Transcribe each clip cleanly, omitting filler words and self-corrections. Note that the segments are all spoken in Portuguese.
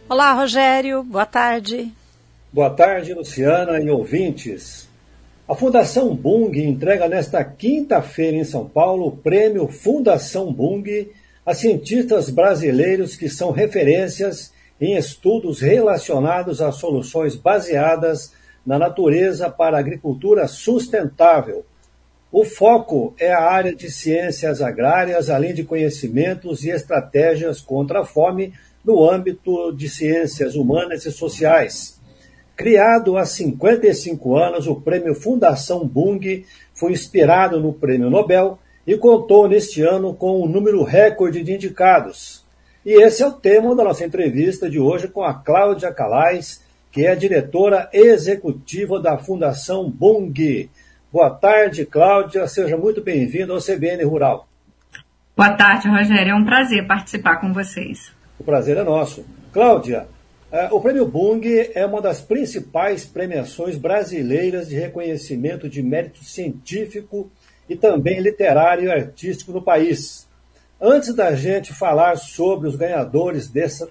Olá, Rogério, boa tarde. Boa tarde, Luciana e ouvintes. A Fundação Bung entrega nesta quinta-feira em São Paulo o prêmio Fundação Bung a cientistas brasileiros que são referências em estudos relacionados a soluções baseadas na natureza para a agricultura sustentável. O foco é a área de ciências agrárias, além de conhecimentos e estratégias contra a fome no âmbito de ciências humanas e sociais. Criado há 55 anos, o Prêmio Fundação Bung foi inspirado no Prêmio Nobel e contou neste ano com um número recorde de indicados. E esse é o tema da nossa entrevista de hoje com a Cláudia Calais, que é a diretora executiva da Fundação Bung. Boa tarde, Cláudia. Seja muito bem-vinda ao CBN Rural. Boa tarde, Rogério. É um prazer participar com vocês. O prazer é nosso. Cláudia, o Prêmio Bung é uma das principais premiações brasileiras de reconhecimento de mérito científico e também literário e artístico no país. Antes da gente falar sobre os ganhadores dessa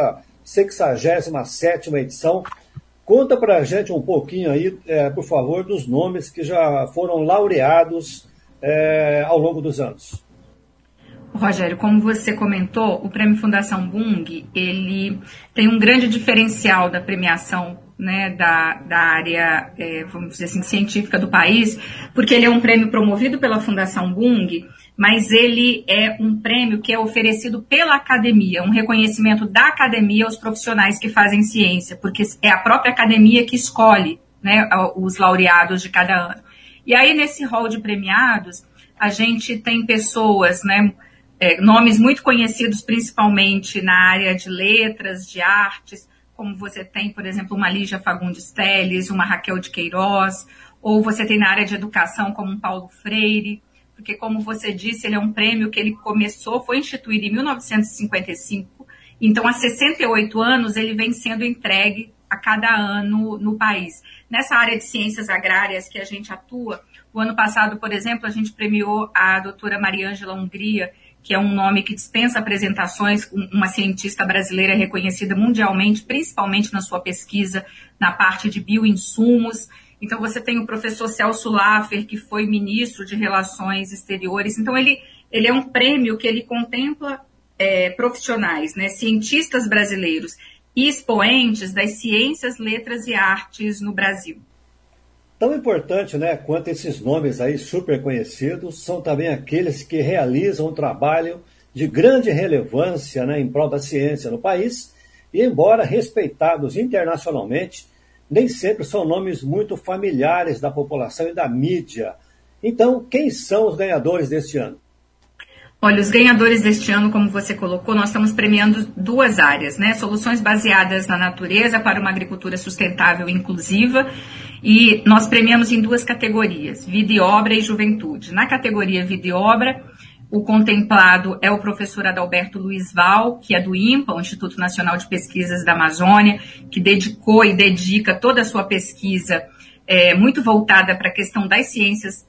67ª edição, conta para a gente um pouquinho aí, por favor, dos nomes que já foram laureados ao longo dos anos. Rogério, como você comentou, o Prêmio Fundação Bung, ele tem um grande diferencial da premiação, né, da área, vamos dizer assim, científica do país, porque ele é um prêmio promovido pela Fundação Bung, mas ele é um prêmio que é oferecido pela academia, um reconhecimento da academia aos profissionais que fazem ciência, porque é a própria academia que escolhe, né, os laureados de cada ano. E aí, nesse hall de premiados, a gente tem pessoas, né, nomes muito conhecidos, principalmente na área de letras, de artes, como você tem, por exemplo, uma Lígia Fagundes Telles, uma Raquel de Queiroz, ou você tem na área de educação como um Paulo Freire, porque, como você disse, ele é um prêmio que ele foi instituído em 1955, então há 68 anos ele vem sendo entregue a cada ano no país. Nessa área de ciências agrárias que a gente atua, o ano passado, por exemplo, a gente premiou a doutora Mariângela Hungria, que é um nome que dispensa apresentações, uma cientista brasileira reconhecida mundialmente, principalmente na sua pesquisa na parte de bioinsumos. Então, você tem o professor Celso Laffer, que foi ministro de Relações Exteriores. Então, ele é um prêmio que ele contempla profissionais, né, cientistas brasileiros e expoentes das ciências, letras e artes no Brasil. Tão importante, né, quanto esses nomes aí super conhecidos, são também aqueles que realizam um trabalho de grande relevância, né, em prol da ciência no país, e embora respeitados internacionalmente, nem sempre são nomes muito familiares da população e da mídia. Então, quem são os ganhadores deste ano? Olha, os ganhadores deste ano, como você colocou, nós estamos premiando duas áreas, né? Soluções baseadas na natureza para uma agricultura sustentável e inclusiva. E nós premiamos em duas categorias, vida e obra e juventude. Na categoria vida e obra, o contemplado é o professor Adalberto Luiz Val, que é do INPA, o Instituto Nacional de Pesquisas da Amazônia, que dedicou e dedica toda a sua pesquisa muito voltada para a questão das ciências,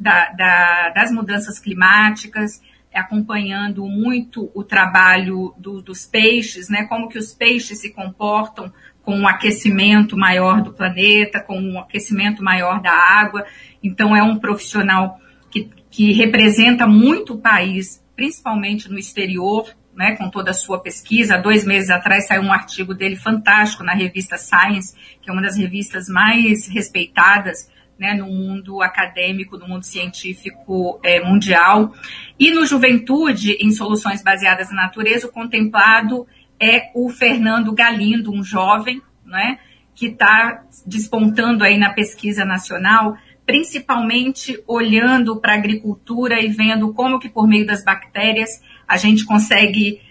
das mudanças climáticas, acompanhando muito o trabalho dos peixes, né? Como que os peixes se comportam com um aquecimento maior do planeta, com um aquecimento maior da água. Então, é um profissional que representa muito o país, principalmente no exterior, né, com toda a sua pesquisa. Há 2 meses atrás saiu um artigo dele fantástico na revista Science, que é uma das revistas mais respeitadas, né, no mundo acadêmico, no mundo científico mundial. E no Juventude, em soluções baseadas na natureza, o contemplado é o Fernando Galindo, um jovem, né, que está despontando aí na pesquisa nacional, principalmente olhando para a agricultura e vendo como que por meio das bactérias a gente consegue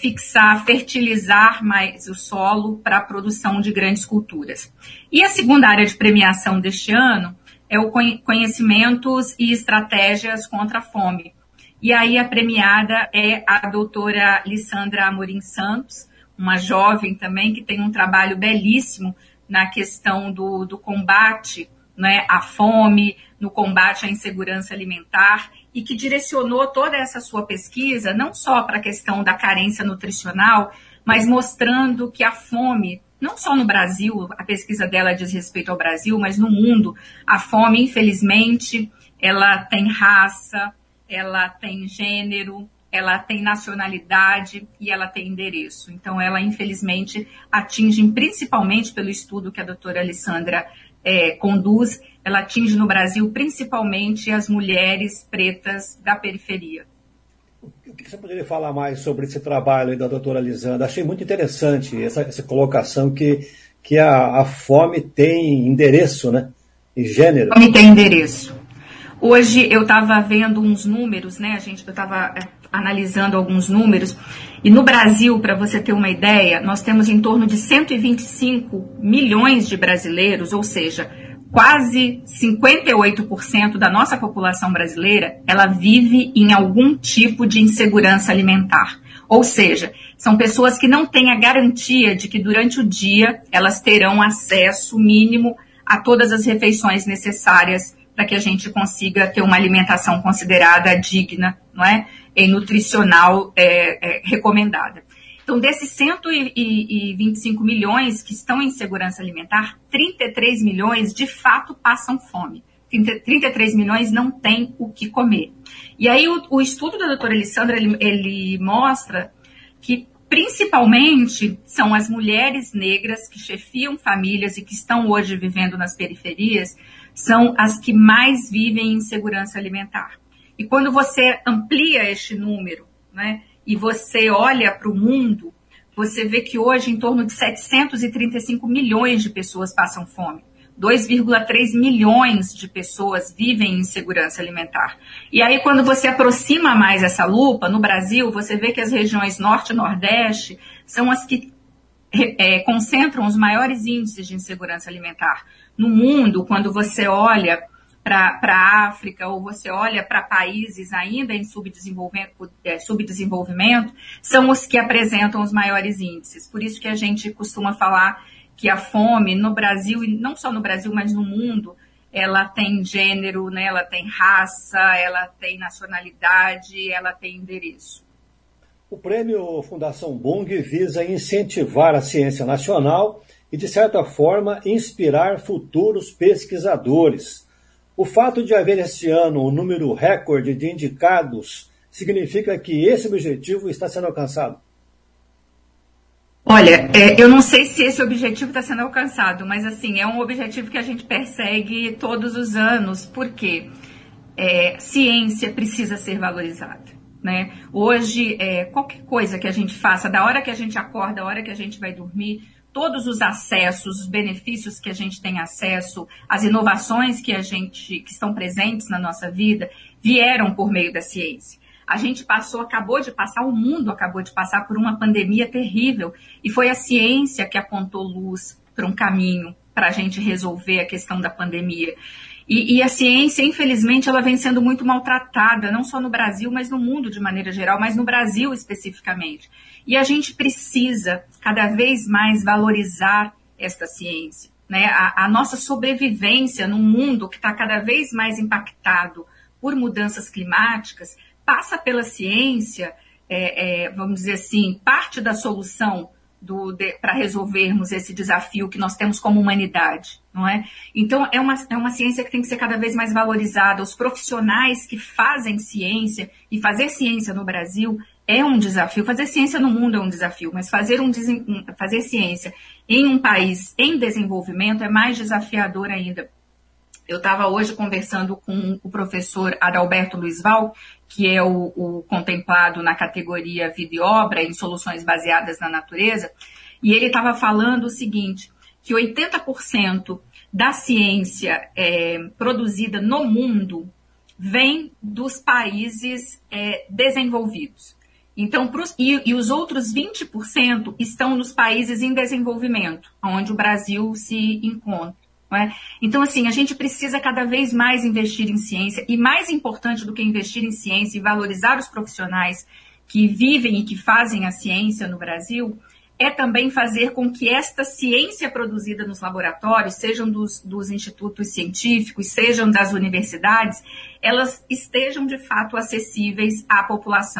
fertilizar mais o solo para a produção de grandes culturas. E a segunda área de premiação deste ano é o conhecimentos e estratégias contra a fome. E aí a premiada é a doutora Lissandra Amorim Santos, uma jovem também que tem um trabalho belíssimo na questão do combate, né, à fome, no combate à insegurança alimentar, e que direcionou toda essa sua pesquisa não só para a questão da carência nutricional, mas mostrando que a fome, não só no Brasil, a pesquisa dela diz respeito ao Brasil, mas no mundo, a fome, infelizmente, ela tem raça, ela tem gênero, ela tem nacionalidade e ela tem endereço. Então, ela, infelizmente, atinge, principalmente pelo estudo que a doutora Alessandra conduz, ela atinge no Brasil, principalmente, as mulheres pretas da periferia. O que você poderia falar mais sobre esse trabalho aí da doutora Lisandra? Achei muito interessante essa colocação que a fome tem endereço, né? E gênero. A fome tem endereço. Hoje eu estava vendo uns números, né? Eu estava analisando alguns números, e no Brasil, para você ter uma ideia, nós temos em torno de 125 milhões de brasileiros, ou seja, quase 58% da nossa população brasileira, ela vive em algum tipo de insegurança alimentar. Ou seja, são pessoas que não têm a garantia de que durante o dia elas terão acesso mínimo a todas as refeições necessárias para que a gente consiga ter uma alimentação considerada digna, não é? E nutricional recomendada. Então, desses 125 milhões que estão em segurança alimentar, 33 milhões de fato passam fome. 33 milhões não têm o que comer. E aí o estudo da doutora Alessandra, ele mostra que principalmente são as mulheres negras que chefiam famílias e que estão hoje vivendo nas periferias, são as que mais vivem em insegurança alimentar. E quando você amplia este número, né, e você olha para o mundo, você vê que hoje em torno de 735 milhões de pessoas passam fome. 2,3 milhões de pessoas vivem em insegurança alimentar. E aí, quando você aproxima mais essa lupa, no Brasil, você vê que as regiões Norte e Nordeste são as que concentram os maiores índices de insegurança alimentar. No mundo, quando você olha para a África ou você olha para países ainda em subdesenvolvimento, são os que apresentam os maiores índices. Por isso que a gente costuma falar que a fome no Brasil, e não só no Brasil, mas no mundo, ela tem gênero, né? Ela tem raça, ela tem nacionalidade, ela tem endereço. O prêmio Fundação Bung visa incentivar a ciência nacional e, de certa forma, inspirar futuros pesquisadores. O fato de haver esse ano um número recorde de indicados significa que esse objetivo está sendo alcançado? Olha, eu não sei se esse objetivo está sendo alcançado, mas assim, é um objetivo que a gente persegue todos os anos, porque ciência precisa ser valorizada, né? Hoje, qualquer coisa que a gente faça, da hora que a gente acorda, da hora que a gente vai dormir, todos os acessos, os benefícios que a gente tem acesso, as inovações que estão presentes na nossa vida, vieram por meio da ciência. A gente o mundo acabou de passar por uma pandemia terrível e foi a ciência que apontou luz para um caminho para a gente resolver a questão da pandemia. E a ciência, infelizmente, ela vem sendo muito maltratada, não só no Brasil, mas no mundo de maneira geral, mas no Brasil especificamente. E a gente precisa cada vez mais valorizar esta ciência, né? A nossa sobrevivência num mundo que está cada vez mais impactado por mudanças climáticas passa pela ciência, vamos dizer assim, parte da solução para resolvermos esse desafio que nós temos como humanidade, não é? Então, é uma ciência que tem que ser cada vez mais valorizada. Os profissionais que fazem ciência, e fazer ciência no Brasil é um desafio. Fazer ciência no mundo é um desafio, mas fazer ciência em um país em desenvolvimento é mais desafiador ainda. Eu estava hoje conversando com o professor Adalberto Luizval, que é o contemplado na categoria Vida e Obra em Soluções Baseadas na Natureza, e ele estava falando o seguinte, que 80% da ciência produzida no mundo vem dos países desenvolvidos. Então, e os outros 20% estão nos países em desenvolvimento, onde o Brasil se encontra. Não é? Então, assim, a gente precisa cada vez mais investir em ciência, e mais importante do que investir em ciência e valorizar os profissionais que vivem e que fazem a ciência no Brasil, é também fazer com que esta ciência produzida nos laboratórios, sejam dos institutos científicos, sejam das universidades, elas estejam de fato acessíveis à população.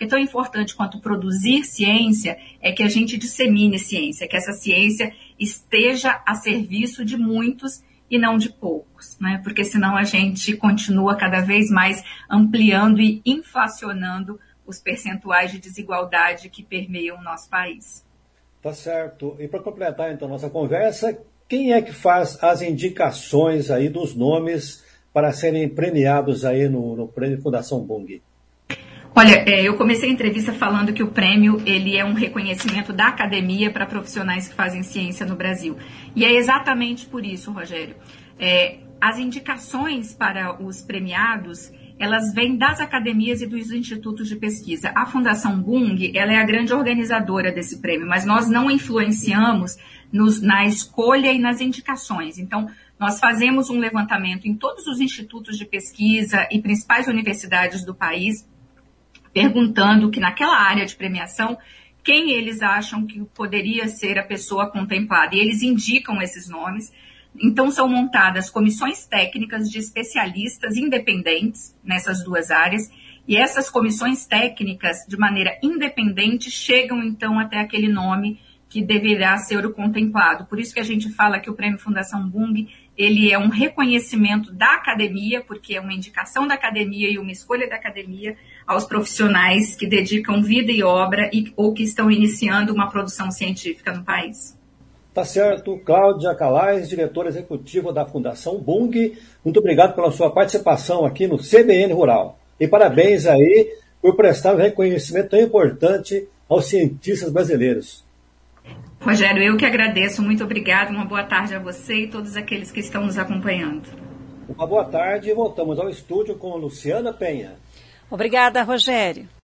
Porque tão importante quanto produzir ciência é que a gente dissemine ciência, que essa ciência esteja a serviço de muitos e não de poucos, né? Porque senão a gente continua cada vez mais ampliando e inflacionando os percentuais de desigualdade que permeiam o nosso país. Tá certo. E para completar então nossa conversa, quem é que faz as indicações aí dos nomes para serem premiados aí no Prêmio Fundação Bung? Olha, eu comecei a entrevista falando que o prêmio ele é um reconhecimento da academia para profissionais que fazem ciência no Brasil. E é exatamente por isso, Rogério. As indicações para os premiados, elas vêm das academias e dos institutos de pesquisa. A Fundação Bung, ela é a grande organizadora desse prêmio, mas nós não influenciamos na escolha e nas indicações. Então, nós fazemos um levantamento em todos os institutos de pesquisa e principais universidades do país, perguntando que naquela área de premiação, quem eles acham que poderia ser a pessoa contemplada. E eles indicam esses nomes. Então, são montadas comissões técnicas de especialistas independentes nessas duas áreas. E essas comissões técnicas, de maneira independente, chegam, então, até aquele nome que deverá ser o contemplado. Por isso que a gente fala que o Prêmio Fundação Bung, ele é um reconhecimento da academia, porque é uma indicação da academia e uma escolha da academia aos profissionais que dedicam vida e obra ou que estão iniciando uma produção científica no país. Tá certo. Cláudia Calais, diretora executiva da Fundação Bung, muito obrigado pela sua participação aqui no CBN Rural. E parabéns aí por prestar um reconhecimento tão importante aos cientistas brasileiros. Rogério, eu que agradeço. Muito obrigada. Uma boa tarde a você e todos aqueles que estão nos acompanhando. Uma boa tarde e voltamos ao estúdio com Luciana Penha. Obrigada, Rogério.